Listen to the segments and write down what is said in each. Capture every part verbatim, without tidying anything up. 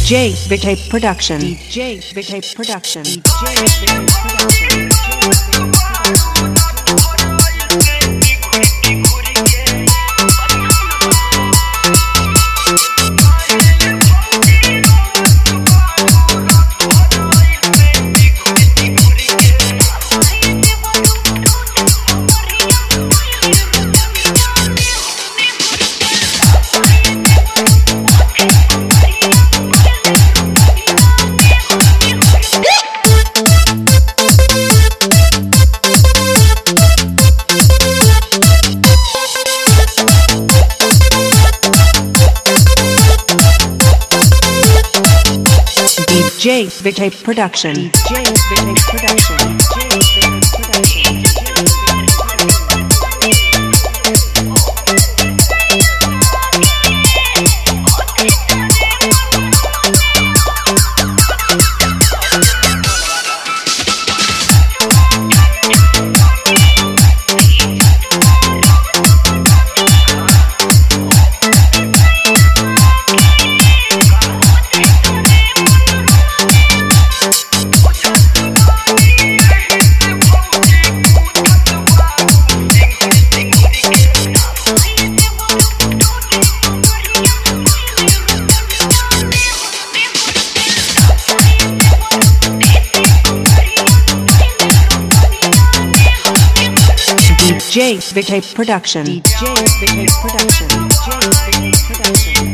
J Vijay Production. D J Vijay Production. D J Vijay Production. D J Vijay Production. D J Vijay Production. D J Vijay Production. D J Vijay Production. D J Vijay Production. D J Vijay Production.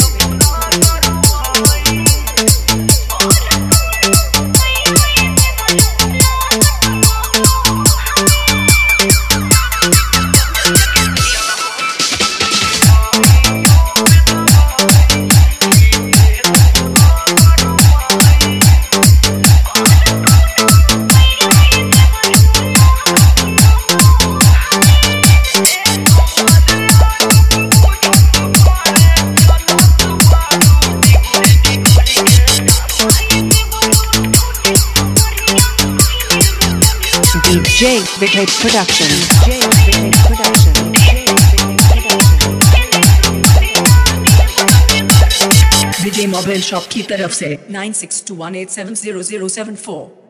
D J Vijay Production. D J Vijay Production. Vijay mobile shop की तरफ से nine six two one eight seven zero zero seven फोर